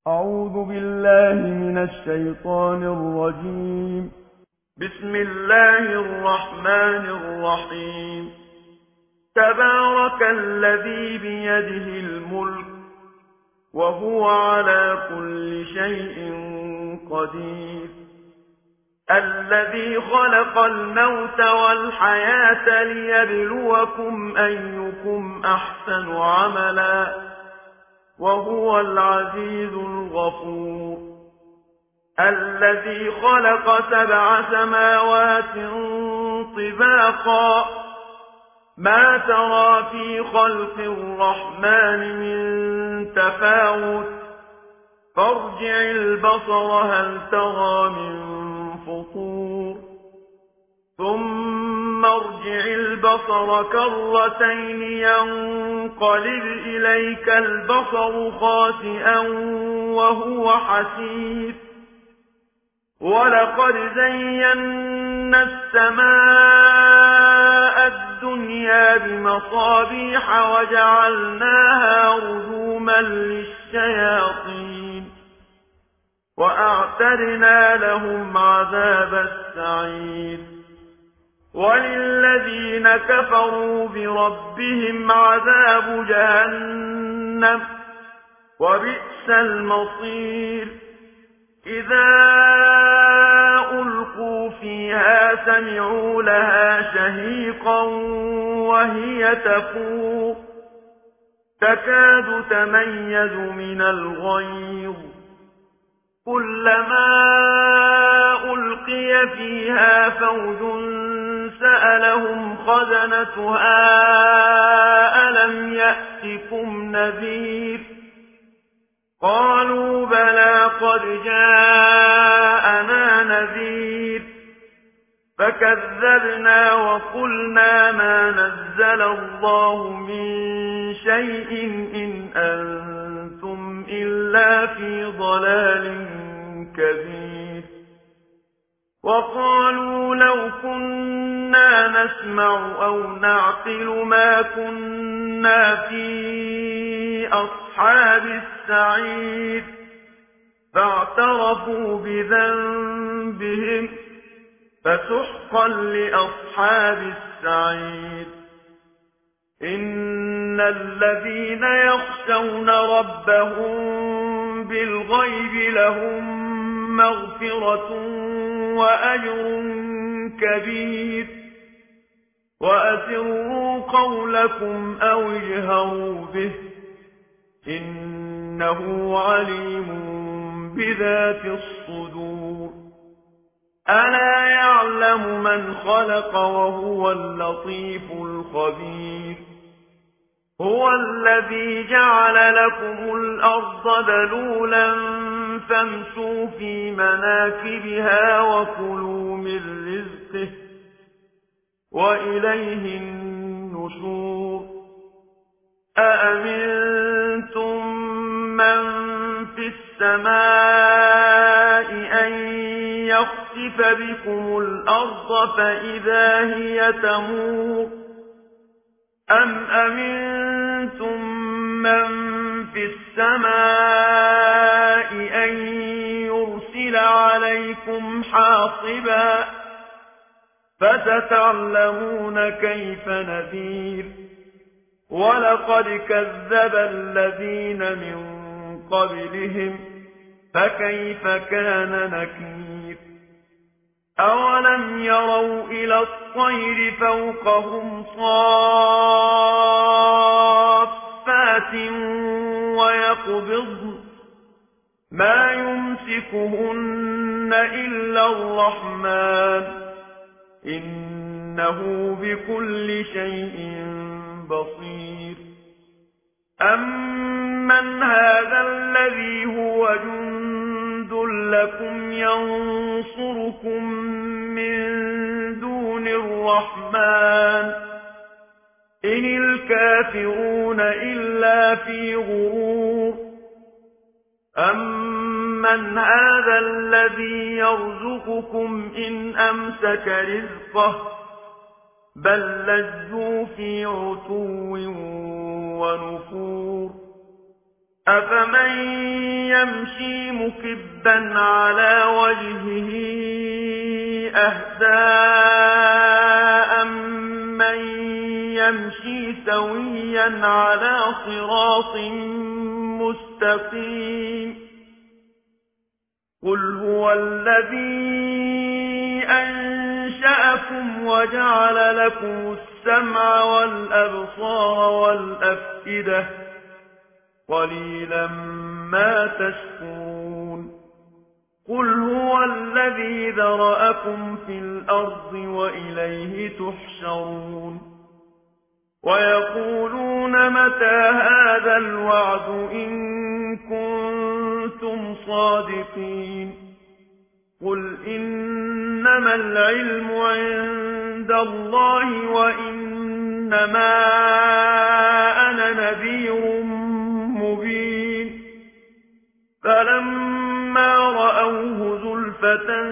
أعوذ بالله من الشيطان الرجيم. بسم الله الرحمن الرحيم. تبارك الذي بيده الملك وهو على كل شيء قدير. الذي خلق الموت والحياة ليبلوكم أيكم أحسن عملا وهو العزيز الغفور. الذي خلق 7 سماوات طباقا ما ترى في خلق الرحمن من تفاوت فارجع البصر هل ترى من فطور ثم ارجع البصر كرتين ينقلب إليك البصر خاسئا وهو حسير. ولقد زينا السماء الدنيا بمصابيح وجعلناها رجوما للشياطين وأعتدنا لهم عذاب السعير. وللذين كفروا بربهم عذاب جهنم وبئس المصير. إذا ألقوا فيها سمعوا لها شهيقا وهي تفور تكاد تميز من الغيظ كلما ألقي فيها فوج سألهم خزنتها ألم يأتكم نذير قالوا بلى قد جاءنا نذير فكذبنا وقلنا ما نزل الله من شيء إن أنتم إلا في ضلال كبير. وقالوا لو كنا نسمع أو نعقل ما كنا في أصحاب السعير فاعترفوا بذنبهم فسحقا لأصحاب السعير. إن الذين يخشون ربهم بالغيب لهم مغفرة وأجر كبير. وأسروا قولكم أو اجهروا به إنه عليم بذات الصدور. ألا يعلم من خلق وهو اللطيف الخبير. هو الذي جعل لكم الأرض ذلولا فامشوا في مناكبها وكلوا من رزقه وإليه النشور. أأمنتم من في السماء أن يخسف بكم الأرض فإذا هي تمور أم أمنتم من في السماء أن يرسل عليكم حاصبا فستعلمون كيف نذير. ولقد كذب الذين من قبلهم فكيف كان نكير. أولم يروا إلى الطير فوقهم صافات ويقبضن ما يمسكهن إلا الرحمن إنه بكل شيء بصير. أمن هذا الذي هو جند لكم ينصركم من دون الرحمن إن الكافرون إلا في غرور. أمن هذا الذي يرزقكم إن أمسك رزقه بل لجوا في عتو ونفور. أفمن يمشي مكبا على وجهه أهدى أمن يمشي سويا على صراط مستقيم قل هو الذي أنشأكم وجعل لكم السمع والأبصار والأفئدة قليلا ما تشكرون قل هو الذي ذرأكم في الأرض وإليه تحشرون ويقولون متى هذا الوعد إن كنتم صادقين قل إنما العلم عند الله وإنما أنا نذير مبين فلما رأوه زلفة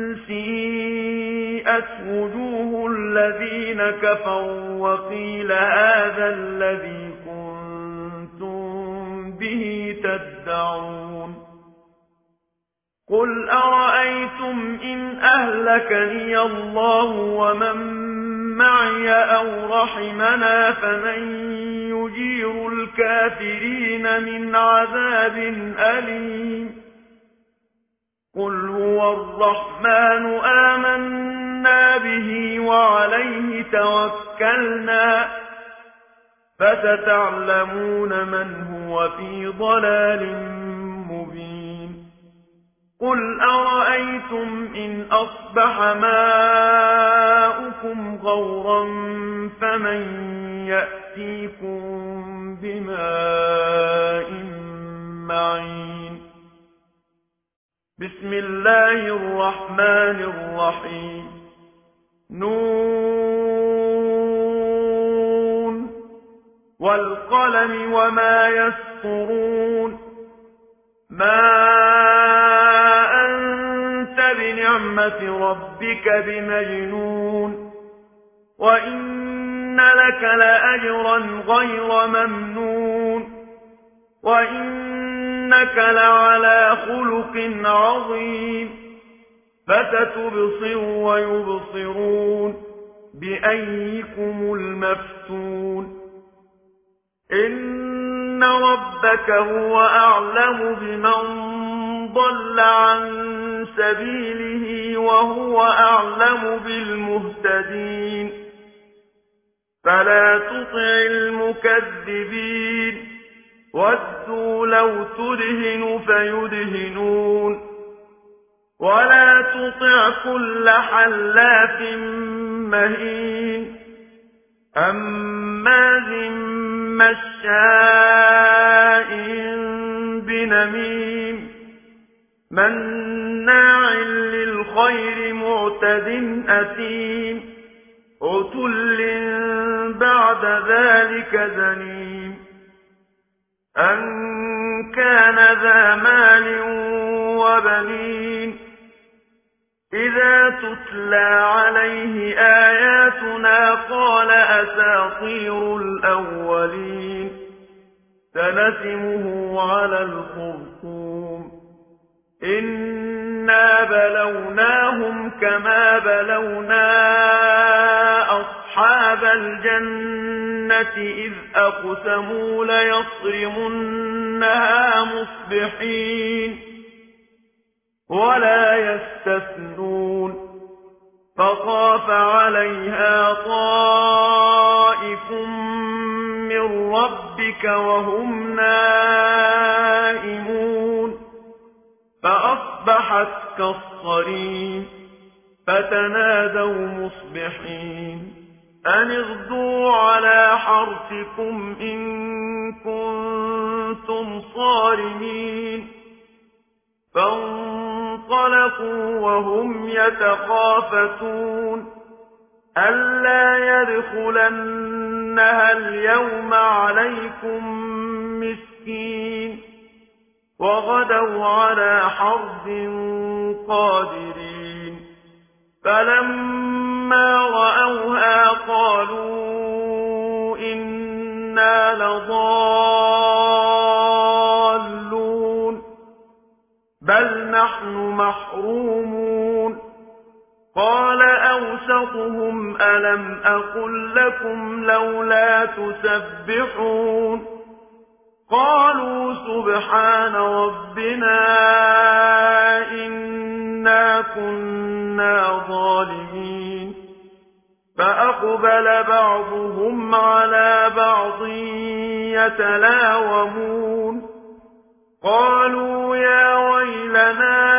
سيئت وجوه الذين كفروا وقيل هذا الذي كنتم به تدعون قل أرأيتم إن أهلكني الله ومن معي أو رحمنا فمن يجير الكافرين من عذاب أليم قل هو الرحمن آمنا به وعليه توكلنا فستعلمون من هو في ضلال مبين قل أرأيتم إن أصبح ماؤكم غورا فمن يأتيكم بماء معين بسم الله الرحمن الرحيم نون والقلم وما يسطرون ما أنت بنعمة ربك بمجنون وإن لك لأجرا غير ممنون وإنك لعلى خلق عظيم فستبصر ويبصرون بأيكم المفتون إن ربك هو أعلم بمن ضل عن سبيله وهو أعلم بالمهتدين فلا تطع المكذبين ودوا لو تدهن فيدهنون ولا تطع كل حلاف مهين هماز مشاء بنميم مناع للخير معتد أثيم عتل بعد ذلك زنيم أن كان ذا مال وبنين إذا تتلى عليه آياتنا قال أساطير الأولين سنسمه على الخرطوم إنا بلوناهم كما بلونا أصحاب الجنة إذ أقسموا ليصرمنها مصبحين ولا يستثنون فطاف عليها طائف من ربك وهم نائمون فأصبحت كالصريم فتنادوا مصبحين أن اغدوا على حرثكم إن كنتم صارمين فانطلقوا وهم يتخافتون ألا يدخلنها اليوم عليكم مسكين وغدوا على حرد قادرين فلما رأوها قالوا إنا لضالون بل نحن محرومون قال أوسطهم ألم أقل لكم لولا تسبحون قالوا سبحان ربنا إنا كنا ظالمين فأقبل بعضهم على بعض يتلاومون قالوا يا ويلنا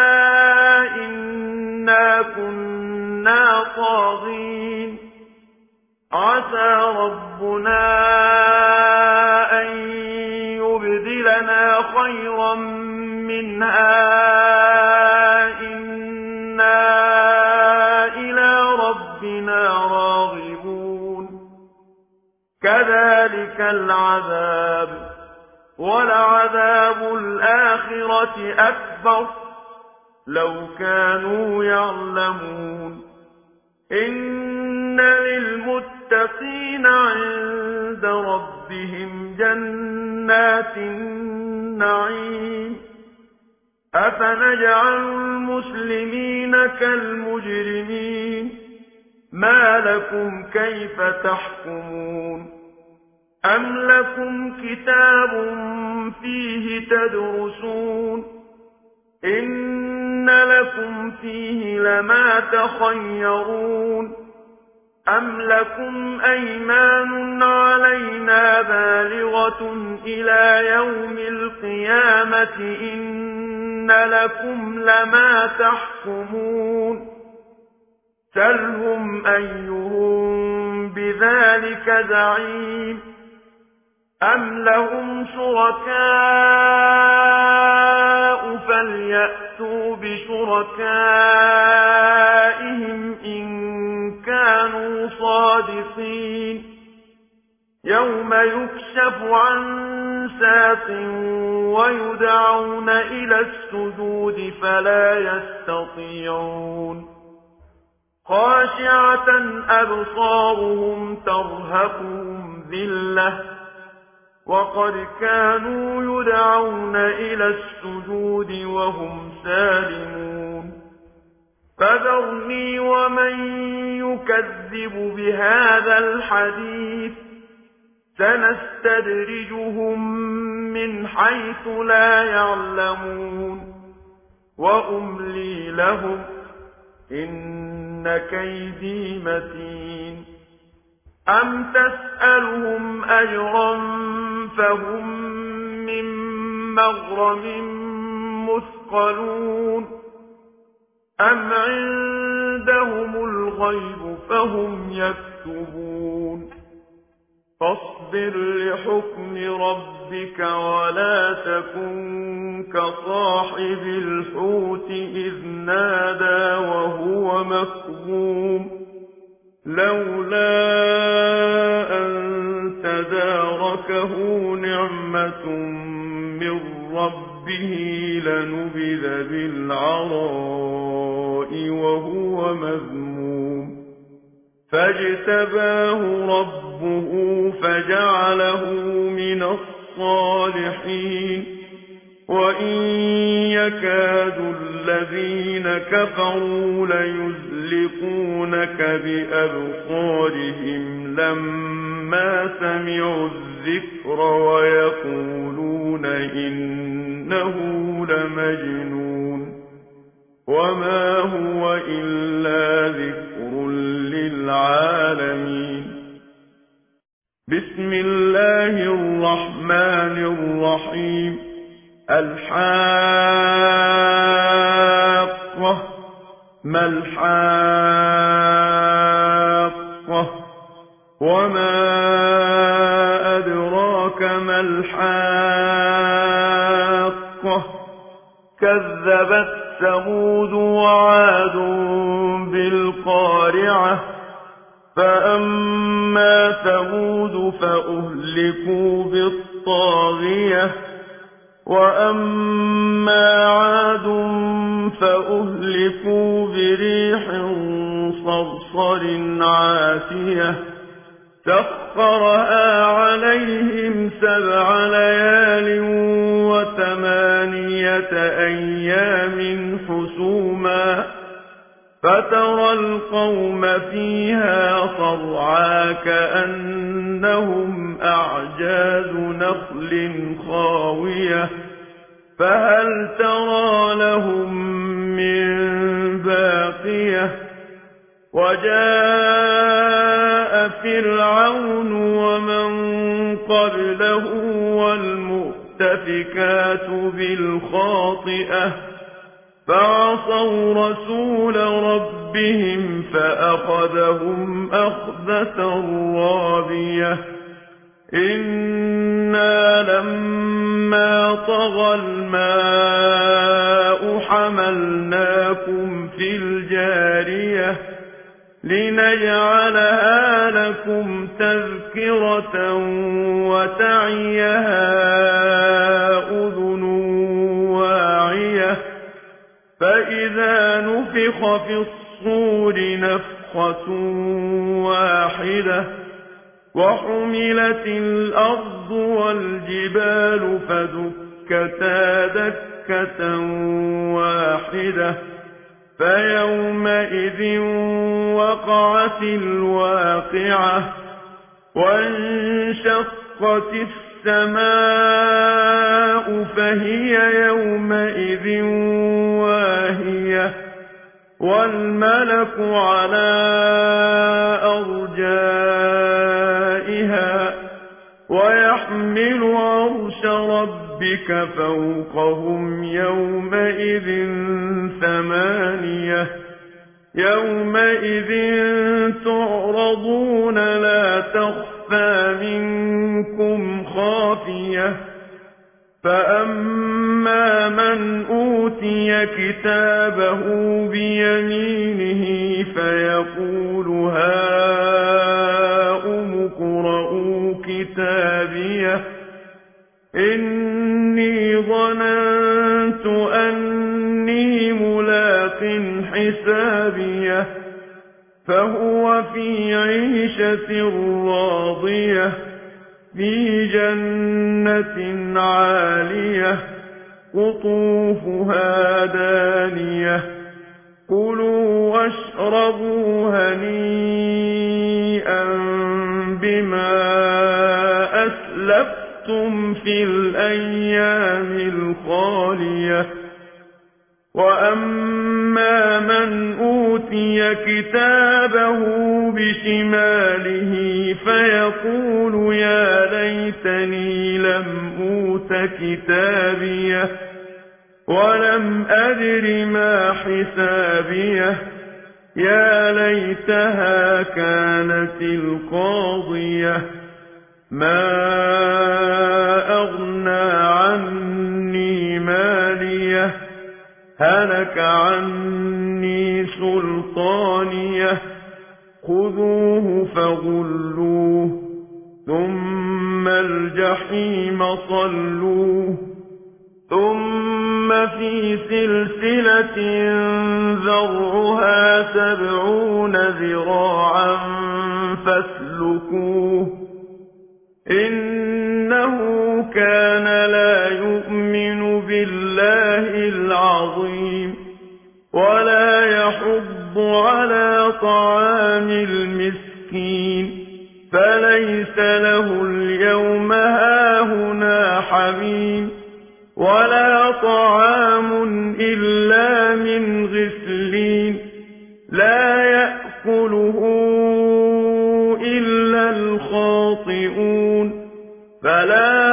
إنا كنا طاغين عسى ربنا أن يبدلنا خيرا منها إنا إلى ربنا راغبون كذلك العذاب ولعذاب الآخرة أكبر لو كانوا يعلمون إن للمتقين عند ربهم جنات النعيم أفنجعل المسلمين كالمجرمين ما لكم كيف تحكمون أم لكم كتاب فيه تدرسون إن لكم فيه لما تخيرون أم لكم أيمان علينا بالغة إلى يوم القيامة إن لكم لما تحكمون سلهم أيهم بذلك زعيم أم لهم شركاء فليأتوا بشركائهم إن كانوا صادقين يوم يكشف عن ساق ويدعون إلى السجود فلا يستطيعون خاشعة أبصارهم ترهقهم ذلة وقد كانوا يدعون إلى السجود وهم سالمون فذرني ومن يكذب بهذا الحديث سنستدرجهم من حيث لا يعلمون وأملي لهم إن كيدي متين أم تسألهم أجرا فهم من مغرم مثقلون أم عندهم الغيب فهم يكتبون فاصبر لحكم ربك ولا تكن كصاحب الحوت إذ نادى وهو مكظوم لولا أن تداركه نعمة من ربه لنبذ بالعراء وهو مذموم فاجتباه ربه فجعله من الصالحين وإن يكاد الذين كفروا ليزلقونك بأبصارهم لما سمعوا الذكر ويقولون إنه لمجنون وما هو إلا ذكر للعالمين بسم الله الرحمن الرحيم الحاقة ما الحاقة وما أدراك ما الحاقة كذبت ثمود وعاد بالقارعة فأما ثمود فأهلكوا بالطاغية وأما عاد فأهلكوا بريح صرصر عاتية سخرها عليهم 7 ليال و8 أيام حسوما فترى القوم فيها صرعى كأنهم أعجاز نخل خاوية فهل ترى لهم من باقية وجاء فرعون ومن قبله والمؤتفكات بالخاطئة فعصوا رسول ربهم فأخذهم أخذة رابية إنا لما طغى الماء حملناكم في الجارية لنجعلها لكم تذكرة وتعيها أذن واعية فإذا نفخ في الصور نفخة واحدة وحملت الأرض والجبال فدكتا دكة واحدة فيومئذ وقعت الواقعة وانشقت السماء فهي يومئذ واهية والملك على أرجائها ويحمل عرش ربك فوقهم يومئذ ثمانية يومئذ تعرضون لا تخفى منكم خافية فأما من أوتي كتابه بيمينه فيقول هاؤم اقرءوا كتابيه إني ظننت أني ملاق حسابيه فهو في عيشة راضية في جنة عالية قطوفها دانية كلوا واشربوا هنيئا بما أسلفتم في الأيام الخالية وأما من أوتي كتابه بشماله فيقول يا ليتني لم أوت كتابيه ولم أدر ما حسابيه يا ليتها كانت القاضية ما أغنى عني ماليه هلك عني سلطانيه خذوه فغلوه ثم الجحيم صلوه ثم في سلسلة ذرعها 70 ذراعا فاسلكوه إنه كان لا يؤمن بالله العظيم ولا يحض على طعام المسكين فليس له اليوم هاهنا حميم ولا طعام إلا من غسلين لا يأكله إلا الخاطئون فلا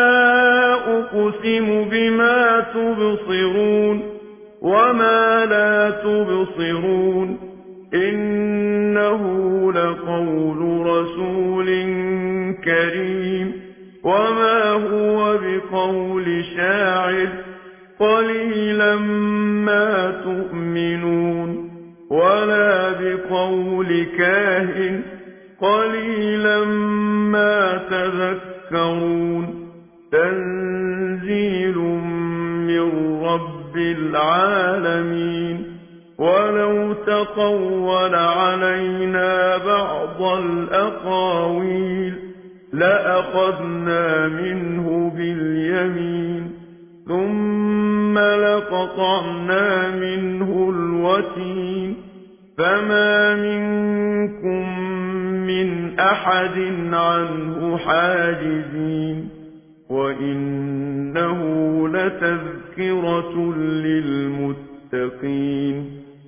أقسم بما تبصرون وما لا تبصرون إنه لقول رسول كريم وما هو بقول شاعر قليلا ما تؤمنون ولا بقول كاهن قليلا ما تذكرون تنزيل من رب العالمين ولو تقول علينا بعض الأقاويل لأخذنا منه باليمين ثم لقطعنا منه الوتين فما منكم من أحد عنه حاجزين وإنه لتذكرة للمتقين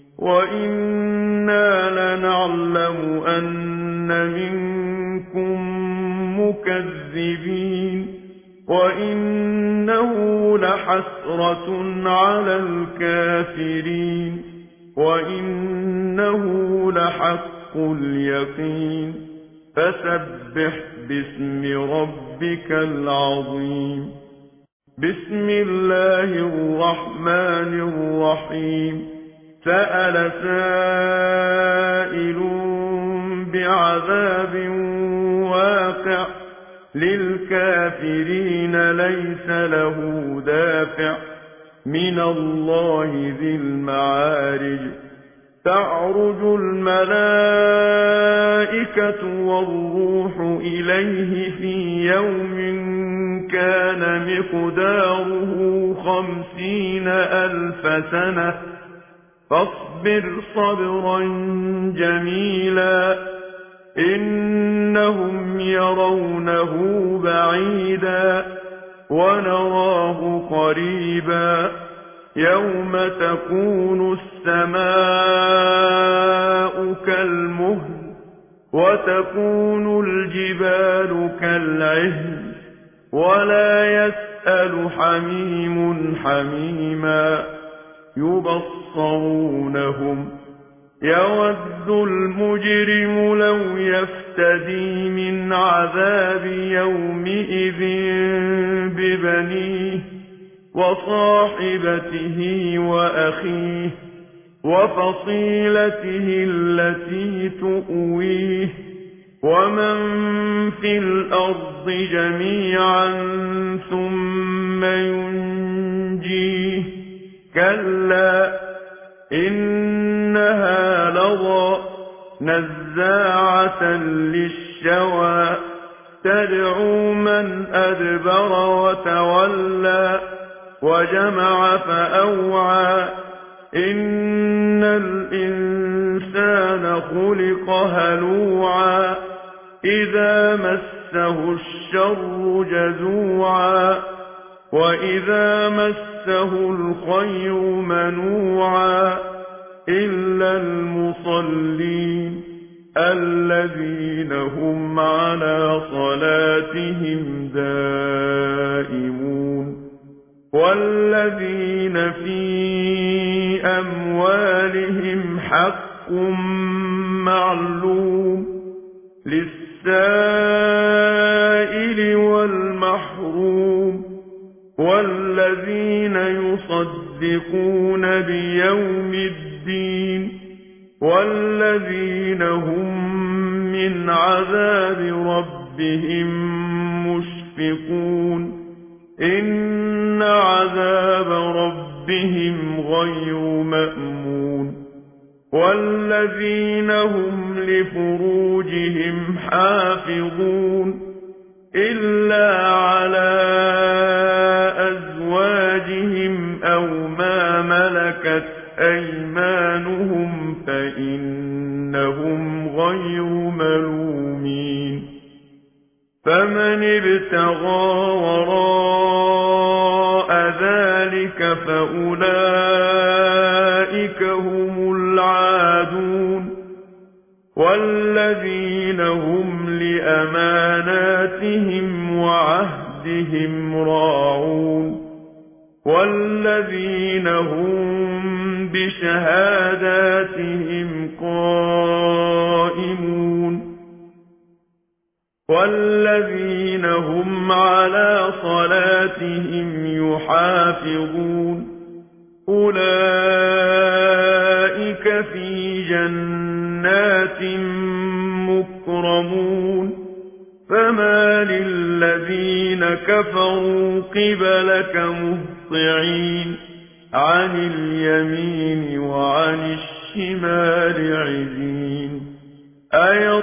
وإنا لنعلم أن منكم مكذبين وإنه لحسرة على الكافرين وإنه لحق اليقين فسبح باسم ربك العظيم بسم الله الرحمن الرحيم سأل سائل بعذاب واقع للكافرين ليس له دافع من الله ذي المعارج تعرج الملائكة والروح إليه في يوم كان مقداره 50,000 سنة فاصبر صبرا جميلا إنهم يرونه بعيدا ونراه قريبا يوم تكون السماء كالمهل وتكون الجبال كالعهن ولا يسأل حميم حميما يبصرونهم يود المجرم لو يفتدي من عذاب يومئذ ببنيه وصاحبته وأخيه وفصيلته التي تؤويه ومن في الأرض جميعا ثم ينجيه كلا إنها لظى نزاعة للشوى تدعو من أدبر وتولى وجمع فأوعى إن الإنسان خلق هلوعا إذا مسه الشر جزوعا وإذا مسه الخير منوعا إلا المصلين الذين هم على صلاتهم دائمون والذين في أموالهم حق معلوم للسائل والمحروم والذين يصدقون بيوم الدين والذين هم من عذاب ربهم مشفقون إن عذاب ربهم غير مأمون والذين هم لفروجهم حافظون إلا على أزواجهم أو ما ملكت أيمانهم فإنهم غير ملومين فمن ابتغى وراء ذلك فأولئك هم العادون والذين هم لأماناتهم وعهدهم راعون والذين هم بشهاداتهم قائمون والذين هم على صلاتهم يحافظون أولئك في جنات مكرمون فما للذين كفروا قبلك مهطعين عن اليمين وعن الشمال عزين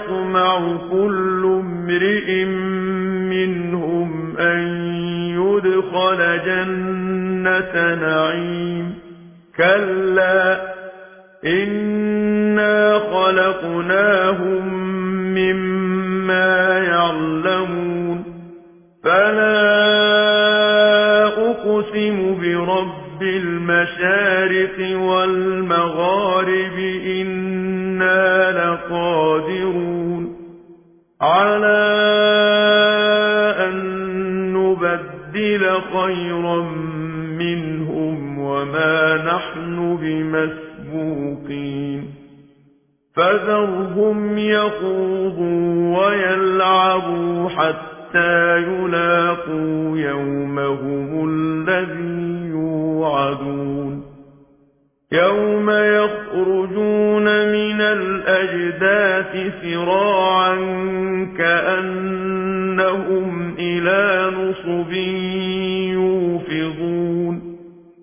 أيطمع كل امرئ منهم أن يدخل يدخل جنة نعيم كلا إنا خلقناهم مما يعلمون فلا أقسم برب المشارق والمغارب إنا لقادرون على أن نبدل خيرا منهم وما نحن بمسبوقين فذرهم يخوضوا ويلعبوا حتى يلاقوا يومهم الذي يوعدون يوم يخرجون من الأجداث سراعا كأنهم إلى نصب يوفضون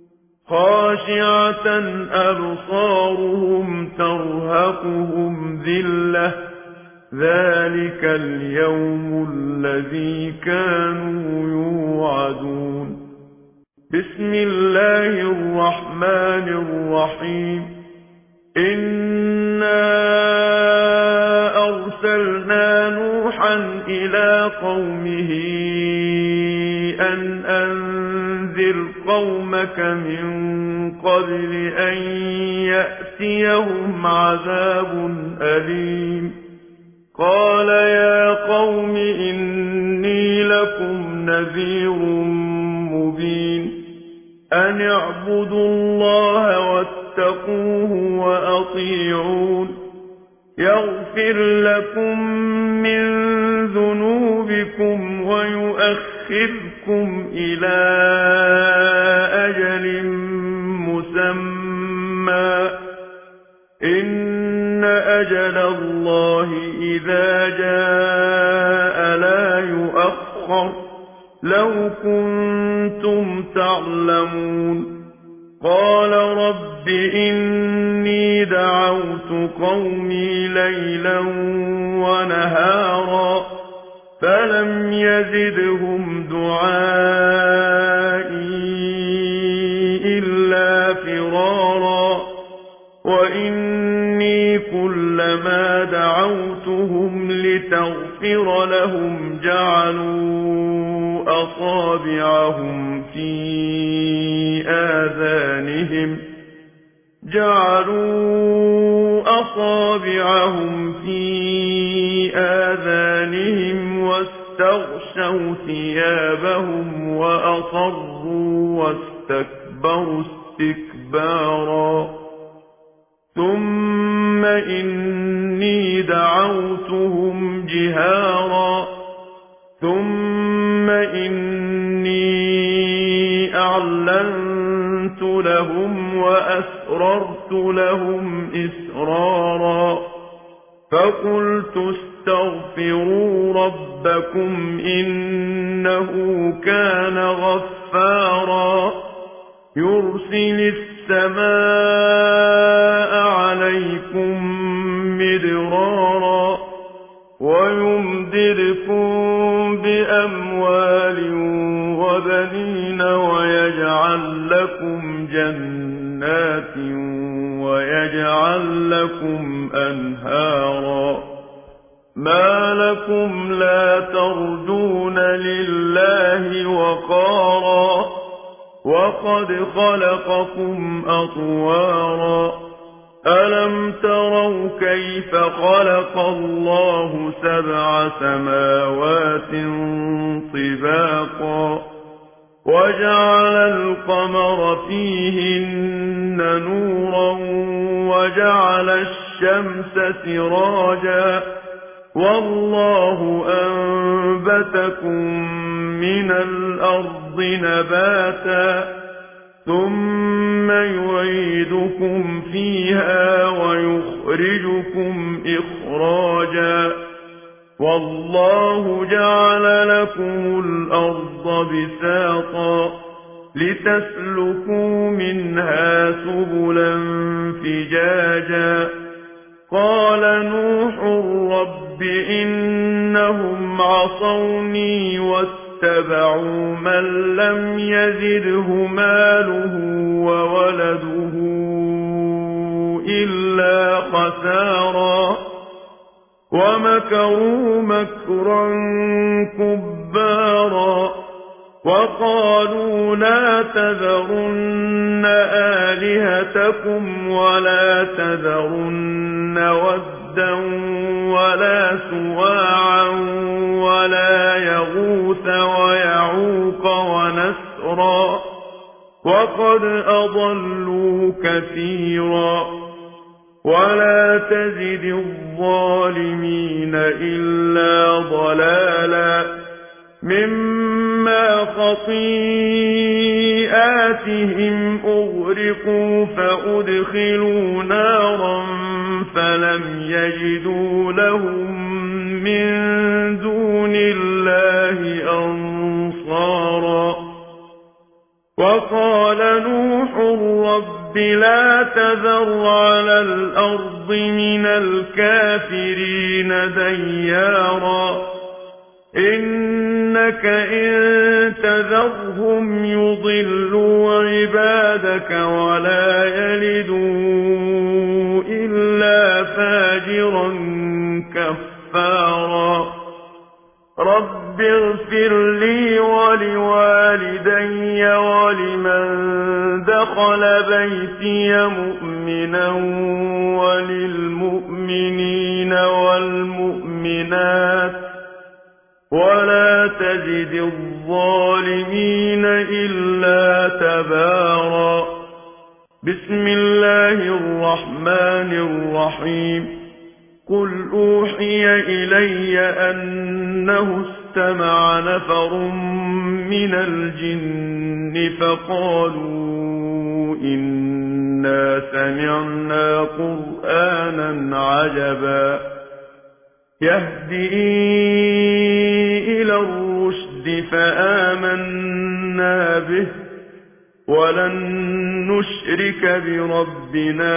خاشعة أبصارهم ترهقهم ذلة ذلك اليوم الذي كانوا يوعدون بسم الله الرحمن الرحيم إنا أرسلنا نوحا إلى قومه أن أنذر قومك من قبل أن يأتيهم عذاب أليم قال يا قوم إني لكم نذير مبين أن اعبدوا الله واتقوه وأطيعون يغفر لكم من ذنوبكم ويؤخركم إلى أجل مسمى إن أجل الله إذا جاء لا يؤخر لو كنتم تعلمون قال رب إني دعوت قومي ليلا ونهارا فلم يزدهم دعائي إلا فرارا وإني كلما دعوتهم لتغفر لهم جعلوا أصابعهم في آذانهم واستغشوا ثيابهم وأصروا واستكبروا استكبارا ثم إني دعوتهم جهارا ثم إني أعلنت لهم وأسررت لهم إسرارا فقلت استغفروا ربكم إنه كان غفارا يرسل السماء عليكم مدرارا ويمددكم بأموال وبنين ويجعل لكم جنات ويجعل لكم أنهارا ما لكم لا ترجون لله وقارا وقد خلقكم أطوارا ألم تروا كيف خلق الله 7 سماوات طباقا وجعل القمر فيهن نورا وجعل الشمس سراجا والله أنبتكم من الأرض نباتا ثم يعيدكم فيها ويخرجكم إخراجا والله جعل لكم الأرض بساطا لتسلكوا منها سبلا فجاجا قال نوح رب إنهم عصوني واتبعوا من لم يزده ماله وولده إلا خسارا ومكروا مكرا كبارا وقالوا لا تذرن آلهتكم ولا تذرن ودا ولا سواعا ولا يغوث ويعوق ونسرا وقد أضلوا كثيرا ولا تزد الظالمين إلا ضلالا مما خطيئاتهم أغرقوا فأدخلوا نارا فلم يجدوا لهم من دون الله أنصارا وقال نوح رب لا تذر على الأرض من الكافرين ديارا إنك إن تذرهم يضلوا عبادك ولا يلدوا إلا فاجرا كفارا رب اغفر لي ولوالدي ولمن دخل بيتي مؤمنا وللمؤمنين والمؤمنات ولا تزد الظالمين إلا تبارا بسم الله الرحمن الرحيم قل أوحي إلي أنه استمع نفر من الجن فقالوا إنا سمعنا قرآنا عجبا يهدي إلى الرشد فآمنا به ولن نشرك بربنا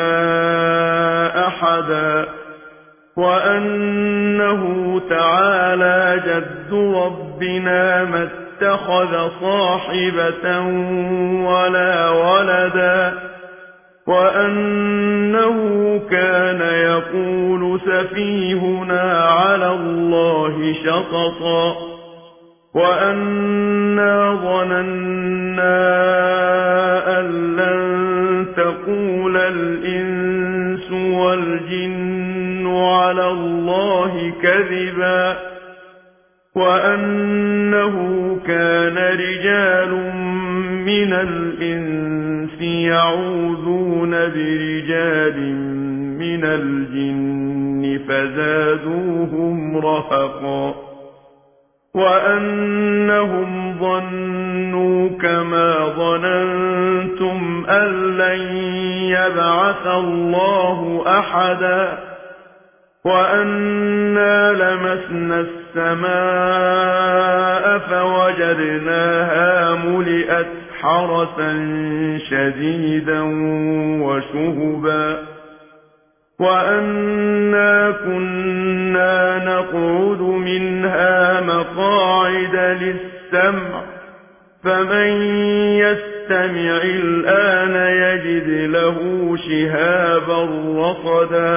أحدا وأنه تعالى جد ربنا ما اتخذ صاحبة ولا ولدا وأنه كان يقول سفيهنا على الله شططا وأنا ظننا أن لن تقول الإنس والجن على الله كذبا وأنه كان رجال من الإنس يعوذون برجال من الجن فزادوهم رهقا وأنهم ظنوا كما ظننتم أن لن يبعث الله أحدا وأنا لمسنا السماء فوجدناها ملئت حرسا شديدا وشهبا وأنا كنا نقعد منها مقاعد للسمع فمن يستمع الآن يجد له شهابا رصدا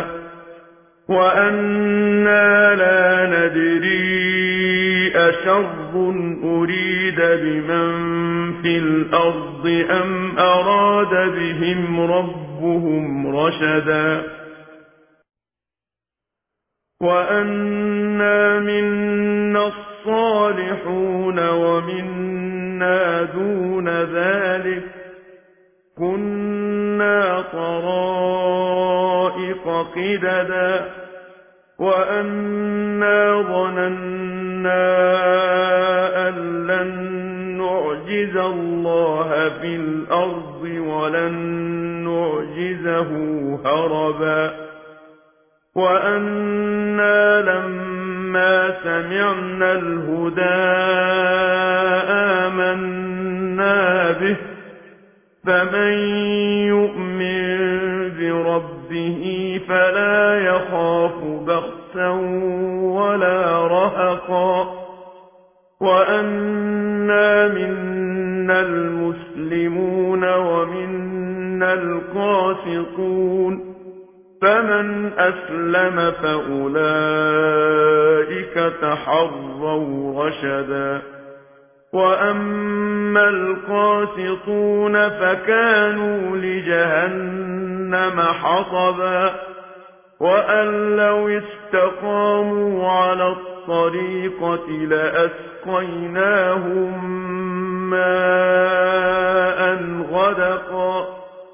وأنا لا ندري أشر أريد بمن في الأرض أم أراد بهم ربهم رشدا وأنا منا الصالحون ومنا دون ذلك كنا طرائق قددا وأنا ظننا أن لن نعجز الله في الأرض ولن نعجزه هربا وأنا لما سمعنا الهدى آمنا به فمن يؤمن بربه فلا يخاف بخسا ولا رهقا وأنا منا المسلمون ومنا القاسطون فمن أسلم فأولئك تحروا رشدا وأما القاسطون فكانوا لجهنم حطبا وأن لو استقاموا على الطريقة لأسقيناهم ماء غدقا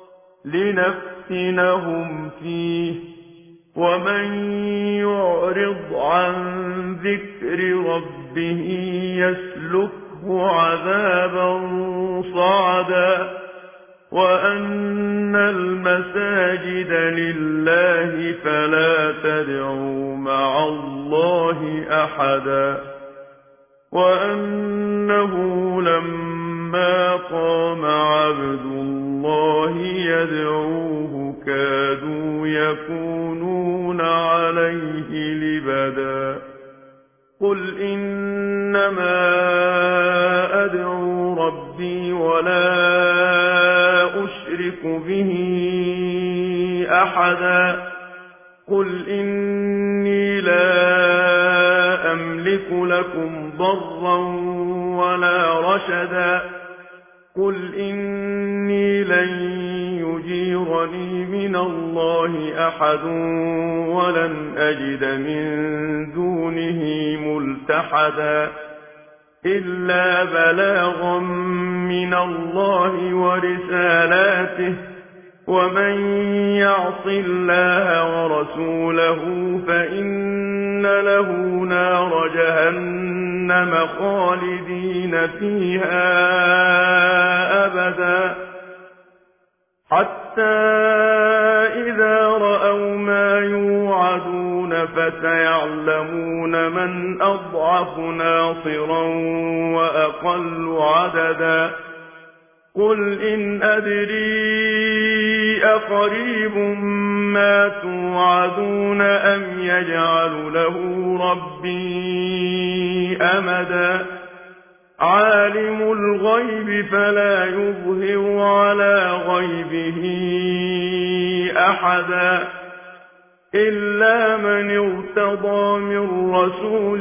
لنفتنهم فيه ومن يعرض عن ذكر ربه يسلكه عذابا صعدا وأن المساجد لله فلا تدعوا مع الله أحدا وأنه لما قام عبد الله يدعوه كادوا يكونون عليه لبدا قل إنما أدعو ربي ولا أشرك به أحدا قل إني لا أملك لكم ضرا ولا رشدا قل إني لن يجيرني من الله أحد ولن أجد من دونه ملتحدا إلا بلاغا من الله ورسالاته ومن يعص الله ورسوله فإن له نار جهنم خالدين فيها أبدا حتى إذا رأوا ما يوعدون فسيعلمون من أضعف ناصرا وأقل عددا قل إن أدري أقريب ما توعدون أم يجعل له ربي أمدا عالم الغيب فلا يظهر على غيبه أحدا إلا من ارتضى من رسول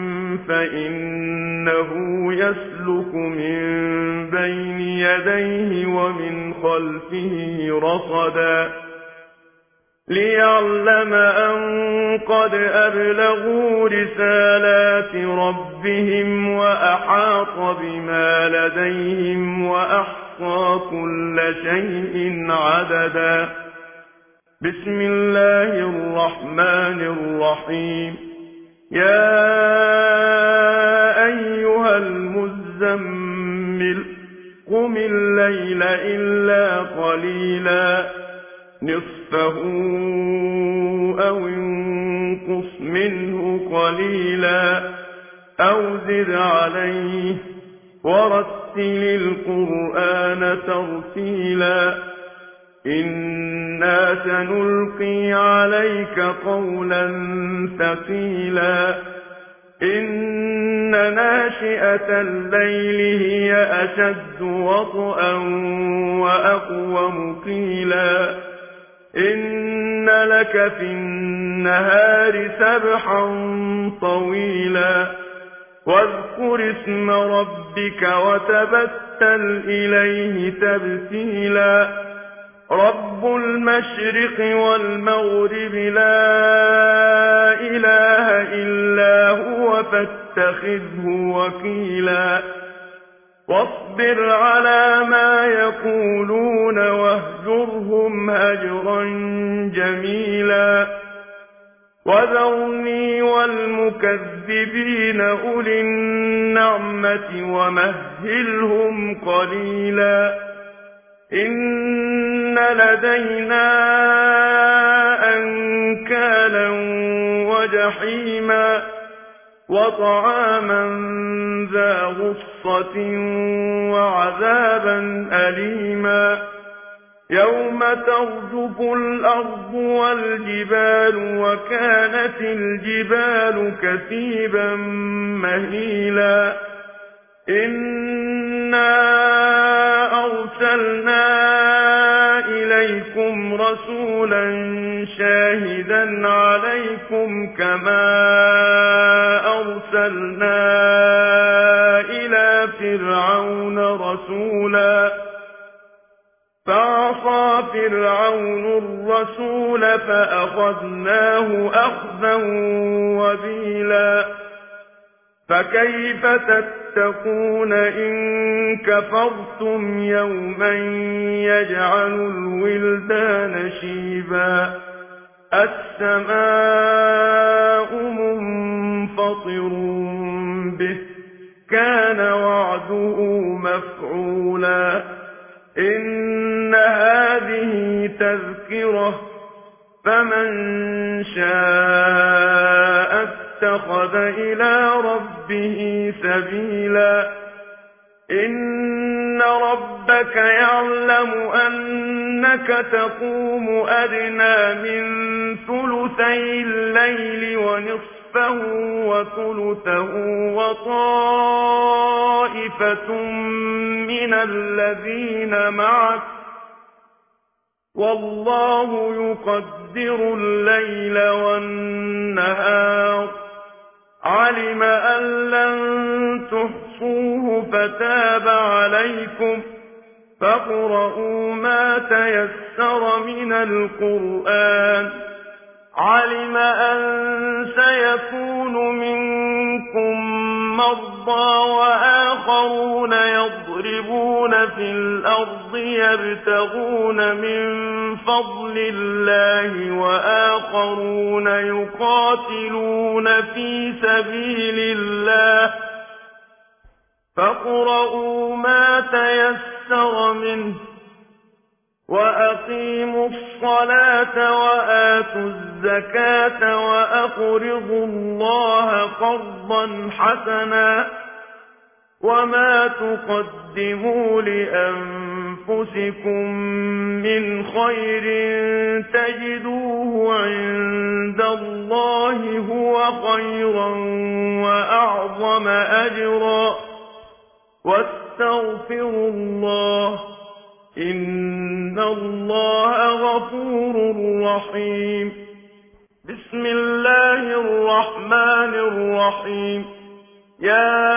فإنه يسلك من بين يديه ومن خلفه رصدا ليعلم أن قد أبلغوا رسالات ربهم وأحاط بما لديهم وأحصى كل شيء عددا بسم الله الرحمن الرحيم يا أيها المزمل قم الليل إلا قليلا نصفه أو انقص منه قليلا أو زد عليه ورتل القرآن ترتيلا إنا سنلقي عليك قولا ثقيلا إن ناشئة الليل هي أشد وطئا وأقوم قيلا إن لك في النهار سبحا طويلا واذكر اسم ربك وتبتل إليه تبتيلا رب المشرق والمغرب لا إله إلا هو فاتخذه وكيلا واصبر على ما يقولون واهجرهم هجرا جميلا وذرني والمكذبين أولي النعمة ومهلهم قليلا إن لدينا أنكالا وجحيما وطعاما ذا غصة وعذابا أليما يوم ترجف الأرض والجبال وكانت الجبال كثيبا مهيلا إنا أرسلنا إليكم رسولا شاهدا عليكم كما أرسلنا إلى فرعون رسولا فعصى فرعون الرسول فأخذناه أخذا وبيلا فكيف تتقون إن كفرتم يوما يجعل الولدان شيبا السماء منفطر به كان وعده مفعولا إن هذه تذكرة فمن شاء اتخذ إلى ربه سبيلا إن ربك يعلم أنك تقوم أدنى من ثلثي الليل ونصفه وثلثه وطائفة من الذين معك والله يقدر الليل والنهار علم أن لن تحصوه فتاب عليكم فاقرؤوا ما تيسر من القرآن علم أن سيكون منكم مرضى وآخرون يضربون في الأرض يبتغون من فضل الله وآخرون يقاتلون في سبيل الله فاقرؤوا ما تيسر منه وأقيموا الصلاة وآتوا الزكاة وأقرضوا الله قرضا حسنا وما تقدموا لأنفسكم من خير تجدوه عند الله هو خيرا وأعظم أجرا واستغفروا الله إن الله غفور رحيم بسم الله الرحمن الرحيم يا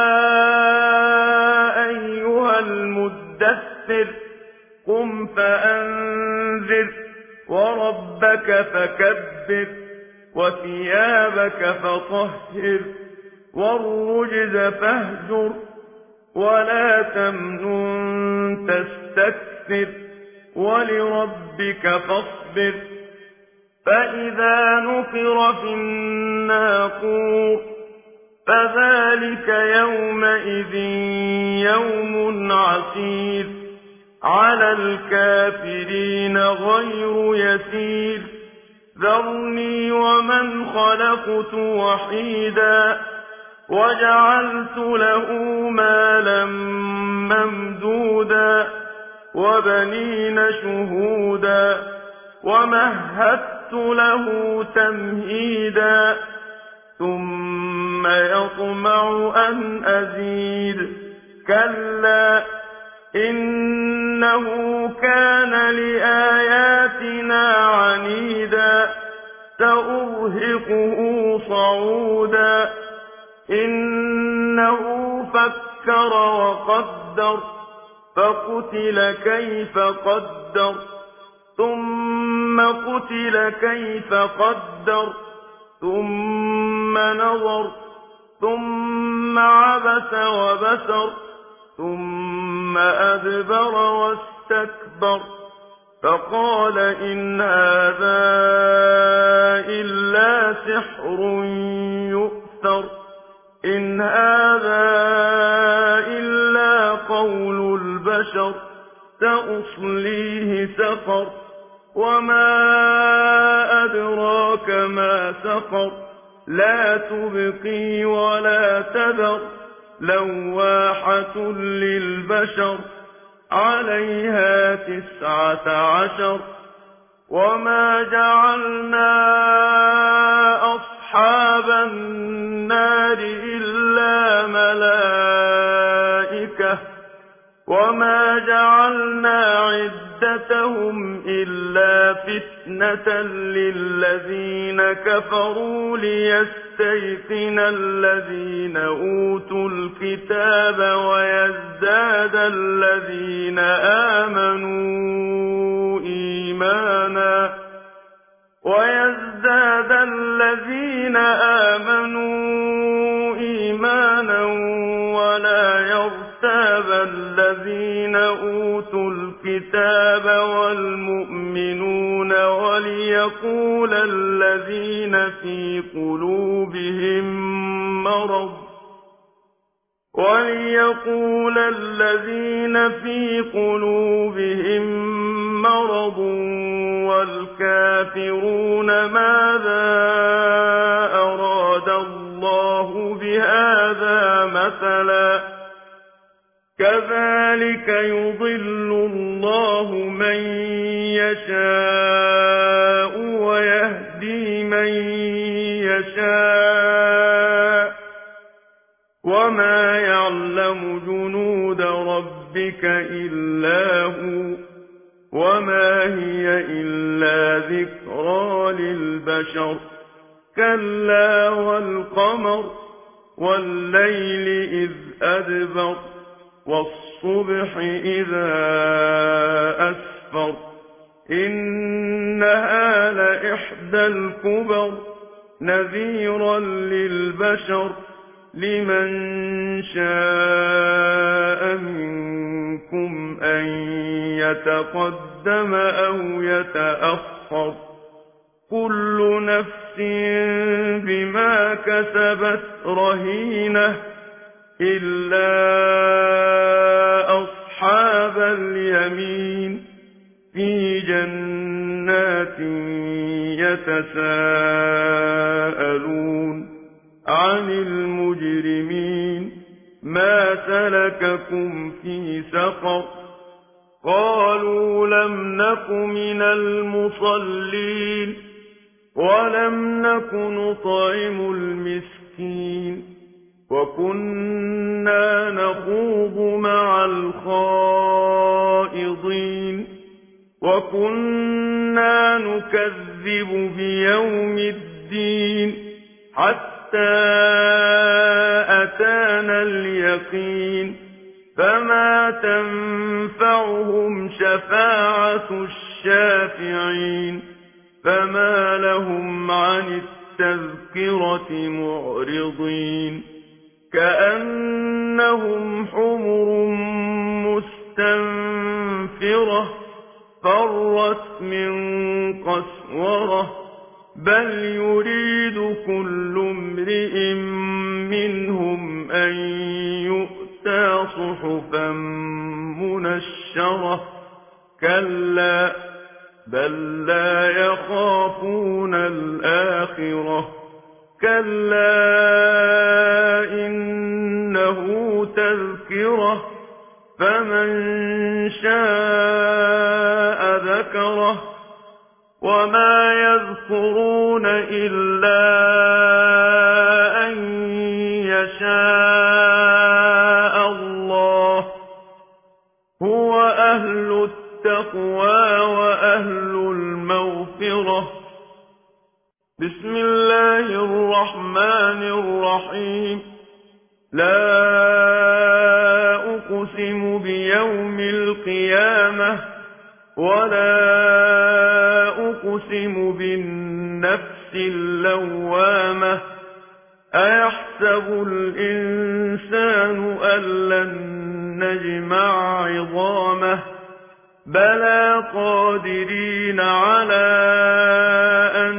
أيها المدثر قم فأنذر وربك فكبر وثيابك فطهر والرجز فاهجر ولا تمنن تستكثر ولربك فاصبر فإذا نقر في الناقور فذلك يومئذ يوم عسير على الكافرين غير يسير ذرني ومن خلقت وحيدا وجعلت له مالا ممدودا وبنين شهودا ومهدت له تمهيدا ثم يطمع أن أزيد كلا إنه كان لآياتنا عنيدا سأرهقه صعودا إنه فكر وقدر فقتل كيف قدر ثم قتل كيف قدر ثم نظر ثم عبس وبسر ثم أدبر واستكبر فقال إن هذا إلا سحر يؤثر إن هذا إلا قول البشر سأصليه سقر وما أدراك ما سقر لا تبقي ولا تذر لواحة للبشر عليها 19 وما جعلنا أصحاب النار إلا ملائكة وما جعلنا عدتهم إلا فتنة للذين كفروا ليستيقن الذين أوتوا الكتاب ويزداد الذين آمنوا إيمانا ولا يرتاب الذين أوتوا الكتاب والمؤمنون وليقول الذين في قلوبهم مرض والكافرون ماذا أراد الله بهذا مثلا كذلك يضل الله من يشاء ويهدي من يشاء وما يعلم جنود ربك إلا هو وما هي إلا ذكرى للبشر كلا والقمر والليل إذ أدبر والصبح إذا أسفر إنها لإحدى الكبر نذيرا للبشر لمن شاء منكم أن يتقدم أو يتأخر كل نفس بما كسبت رهينة إلا أصحاب اليمين في جنات يتساءلون عن المجرمين ما سلككم في سقر قالوا لم نك من المصلين ولم نك نطعم المسكين وكنا نخوض مع الخائضين وكنا نكذب بيوم الدين حتى أتانا اليقين فما تنفعهم شفاعة الشافعين فما لهم عن التذكرة معرضين كأنهم حمر مستنفرة فرت من قسورة بل يريد كل امرئ منهم أن يؤتى صحفا منشرة كلا بل لا يخافون الآخرة كلا إنه تذكرة فمن شاء ذكره وما يذكرون إلا أن يشاء الله هو أهل التقوى وأهل المغفرة بسم الله الرحمن الرحيم لا أقسم بيوم القيامة ولا أقسم بالنفس اللوامة أيحسب الإنسان أن لن نجمع عظامه بلى قادرين على أن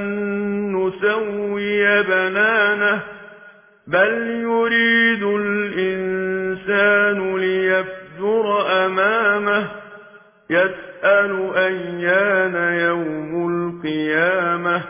نسوي بنانه بل يريد الإنسان ليفجر أمامه يسأل أيان يوم القيامة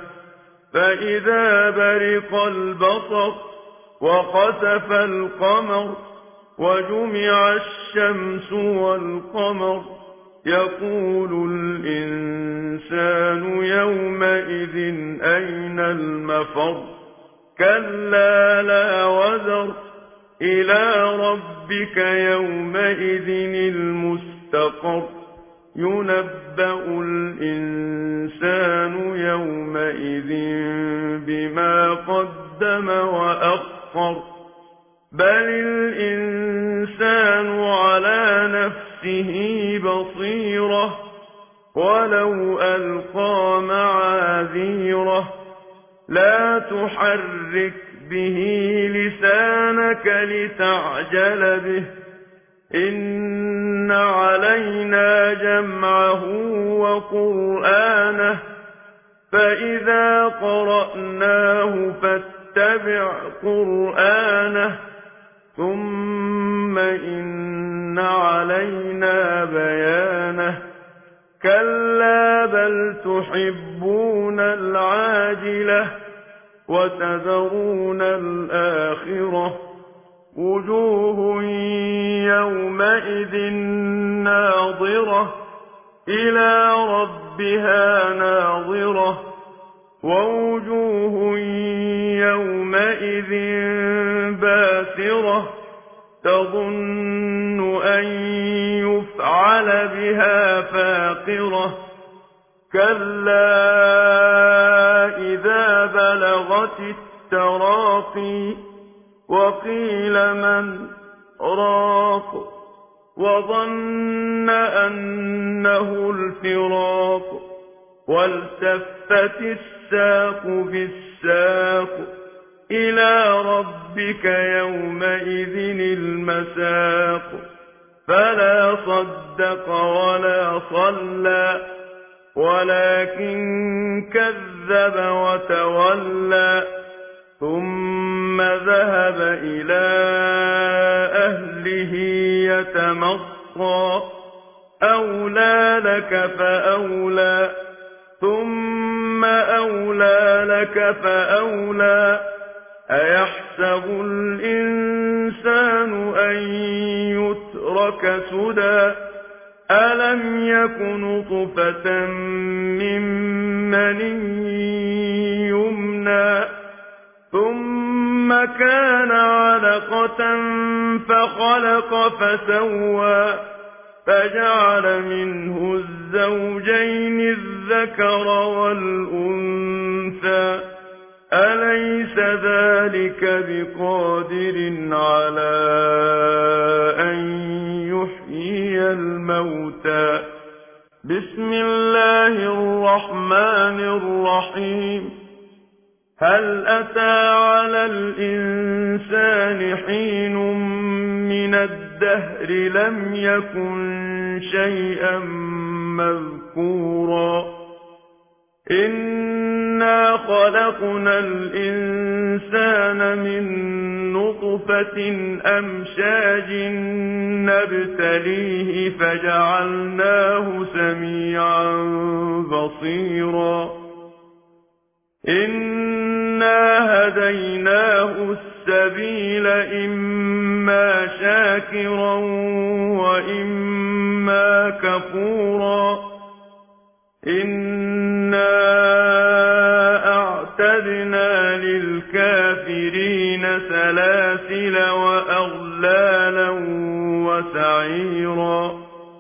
فإذا برق البصر وخسف القمر وجمع الشمس والقمر يقول الإنسان يومئذ أين المفر كلا لا وزر إلى ربك يومئذ المستقر ينبأ الإنسان يومئذ بما قدم وأخر بل الإنسان على نفسه بصيرة ولو ألقى معاذيره لا تحرك به لسانك لتعجل به إن علينا جمعه وقرآنه فإذا قرأناه فاتبع قرآنه ثم إن علينا بيانه كلا بل تحبون العاجلة وتذرون الآخرة وجوه يومئذ ناظرة إلى ربها ناظرة ووجوه يومئذ باسرة تظن أن يفعل بها فاقرة كلا إذا بلغت التراقي وقيل من راق وظن أنه الفراق والتفت الساق بالساق إلى ربك يومئذ المساق فلا صدق ولا صلى ولكن كذب وتولى ثم ذهب إلى أهله يتمطى أولى لك فأولى ثم أولى لك فأولى أيحسب الإنسان أن يترك سدى ألم يك نطفة من مني يمنى ثم كان علقة فخلق فسوى فجعل منه الزوجين الذكر والأنثى أليس ذلك بقادر على أن يحيي الموتى بسم الله الرحمن الرحيم هل أتى على الإنسان حين من الدهر لم يكن شيئا مذكورا إنا خلقنا الإنسان من نطفة أمشاج نبتليه فجعلناه سميعا بصيرا إنا هديناه السبيل إما شاكرا وإما كفورا إنا أعتدنا للكافرين سلاسل وأغلالا وسعيرا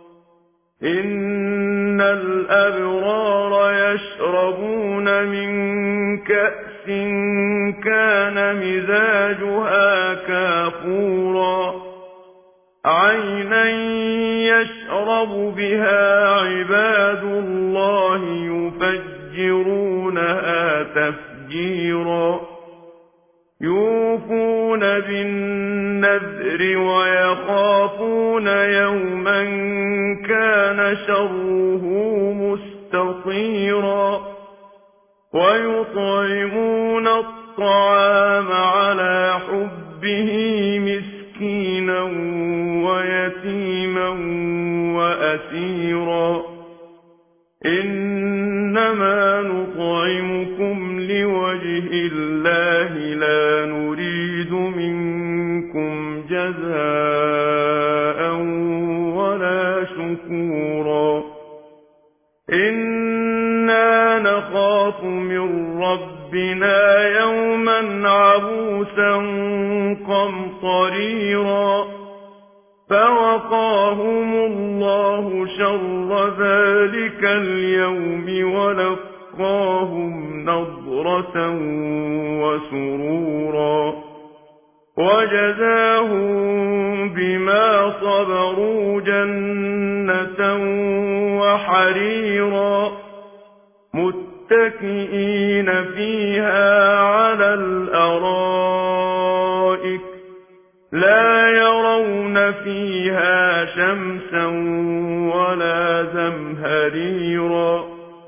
إن الأبرار يشربون من كأس كان مزاجها كافورا عينا يشرب بها عباد الله يفجرونها تفجيرا يوفون بالنذر ويخافون يوما كان شره مستطيرا ويطعمون الطعام على حبه مسكينا ويتيما وأسيرا إنما نطعمكم لوجه الله لا نريد منكم جزاء نخاف من ربنا يوما عبوسا قمطريرا فوقاهم الله شر ذلك اليوم ولقاهم نضرة وسرورا وجزاهم بما صبروا جنة وحريرا متكئين فيها على الأرائك لا يرون فيها شمسا ولا زمهريرا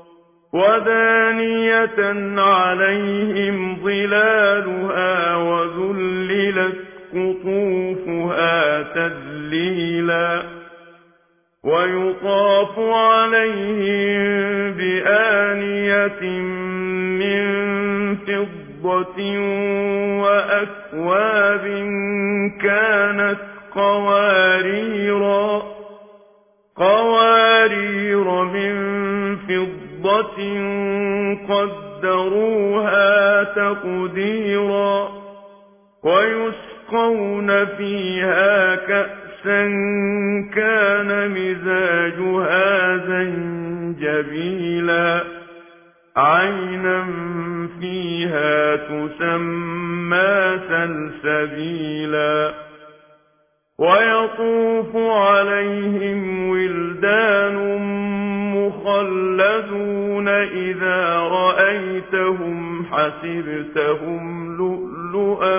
ودانية عليهم ظلالها وذللت قطوفها تذليلا ويطاف عليهم بآنية من فضة وأكواب كانت قوارير من فضة قدروها تقديرا ويسقون فيها كأسا كان مزاجها زنجبيلا عينا فيها تسمى سلسبيلا ويطوف عليهم ولدان مخلدون إذا رأيتهم حسبتهم لؤلؤا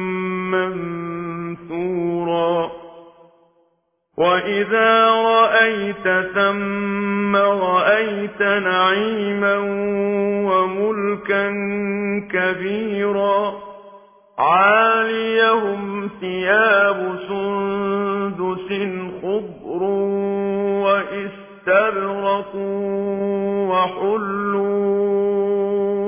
منثورا وإذا رأيت ثم رأيت نعيما وملكا كبيرا عاليهم ثياب سندس خضر واستبرق وحلوا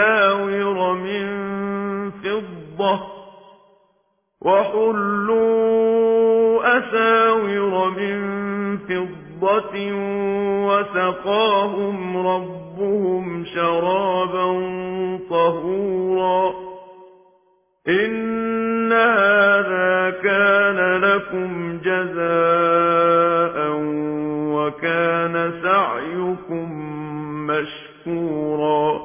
أساور من فضة وسقاهم ربهم شرابا طهورا إن هذا كان لكم جزاء وكان سعيكم مشكورا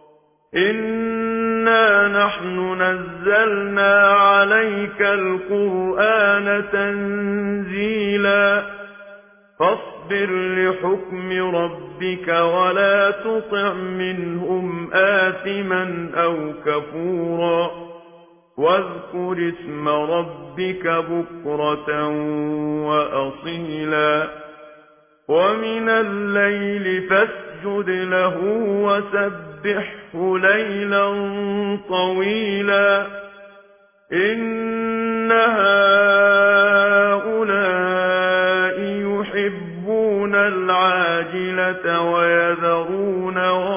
إنا نحن نزلنا عليك القرآن تنزيلا فاصبر لحكم ربك ولا تطع منهم آثما أو كفورا واذكر اسم ربك بكرة وأصيلا ومن الليل فاسجد له وسبحه ليلا طويلا إن هؤلاء يحبون العاجلة ويذرون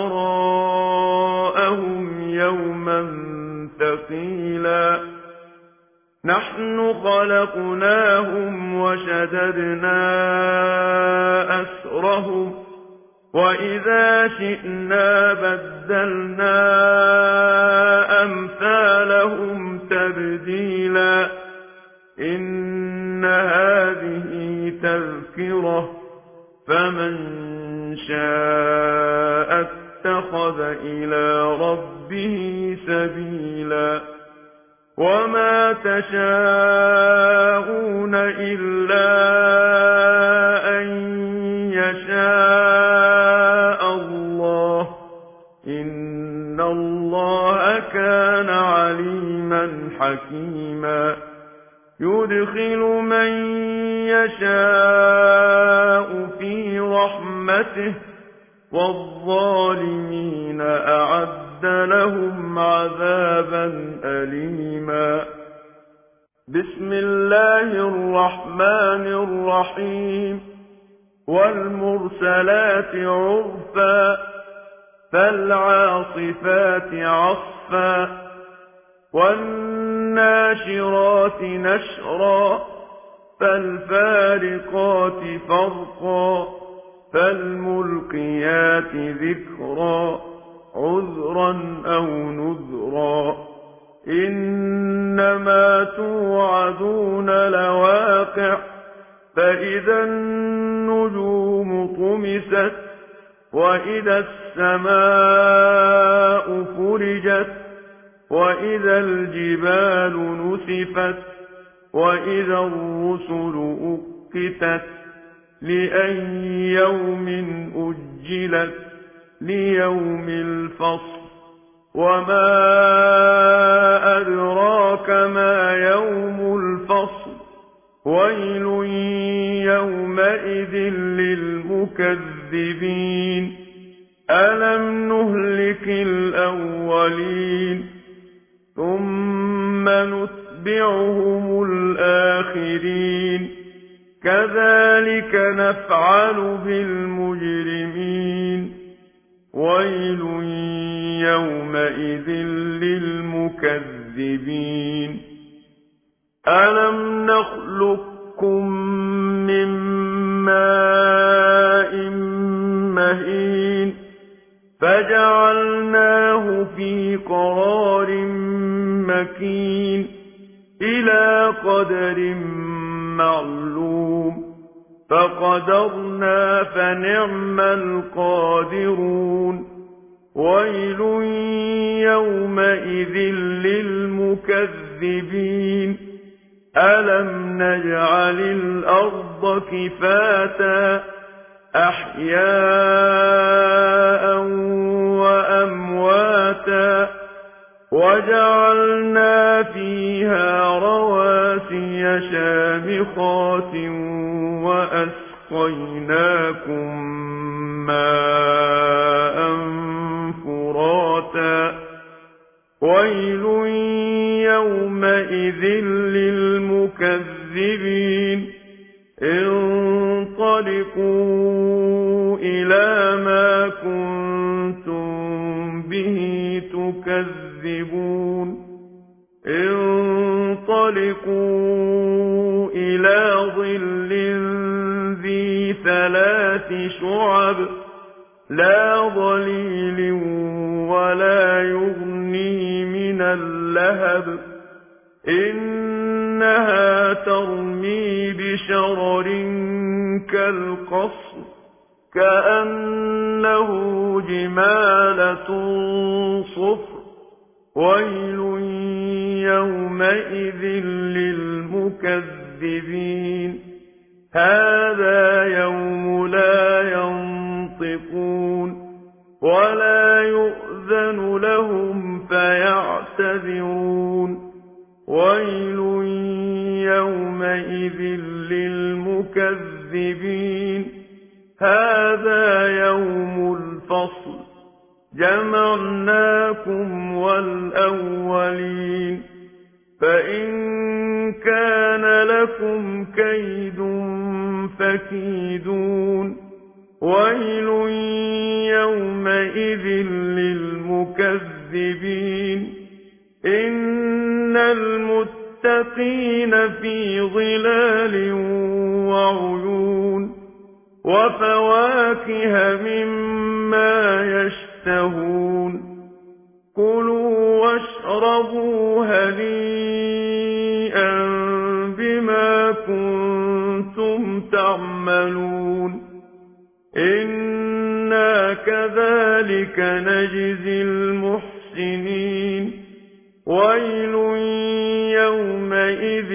وراءهم يوما ثقيلا نحن خلقناهم وشددنا أسرهم وإذا شئنا بدلنا أمثالهم تبديلا إن هذه تذكرة فمن شاء اتخذ إلى ربه سبيلا وما تشاءون إلا أن يشاء الله إن الله كان عليما حكيما يدخل من يشاء في رحمته والظالمين أعد لهم عذابا أليما بسم الله الرحمن الرحيم والمرسلات عرفا فالعاصفات عصفا والناشرات نشرا فالفارقات فرقا فالملقيات ذكرا عذرا أو نذرا إنما توعدون لواقع فإذا النجوم طمست وإذا السماء فرجت وإذا الجبال نسفت وإذا الرسل أقتت لأي يوم أجلت ليوم الفصل وما أدراك ما يوم الفصل ويل يومئذ للمكذبين ألم نهلك الأولين ثم نتبعهم الآخرين كذلك نفعل بالمجرمين ويل يومئذ للمكذبين ألم نخلقكم من ماء مهين فجعلناه في قرار مكين إلى قدر معلوم فقدرنا فنعم القادرون ويل يومئذ للمكذبين ألم نجعل الأرض كفاتا أحياء وأمواتا وجعلنا فيها رواسي شامخات وأسقيناكم ماء فراتا ويل يومئذ للمكذبين انطلقوا إلى ما كنتم به تكذبون انطلقوا إلى ظل ذي ثلاث شعب لا ظليل ولا يغني من اللهب إنها ترمي بشرر كالقصر كأنه جمالة صفر ويل يومئذ للمكذبين هذا يوم لا ينطقون ولا يؤذن لهم فيعتذرون ويل يومئذ للمكذبين هذا يوم الفصل جمعناكم والأولين فإن كان لكم كيد فكيدون ويل يومئذ للمكذبين إن المتقين في ظلال وعيون وفواكه مما يشتهون كلوا واشربوا هنيئا بما كنتم تعملون إنا كذلك نجزي المحسنين ويل يومئذ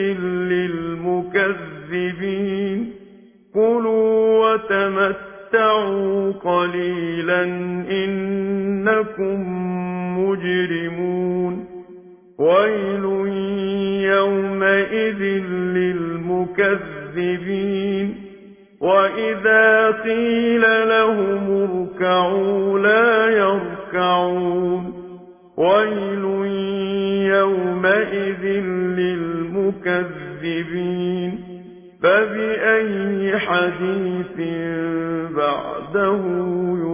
للمكذبين كلوا وتمتعوا قليلا إنكم مجرمون ويل يومئذ للمكذبين وإذا قيل لهم اركعوا لا يركعون ويل يومئذ للمكذبين فبأي حديث بعده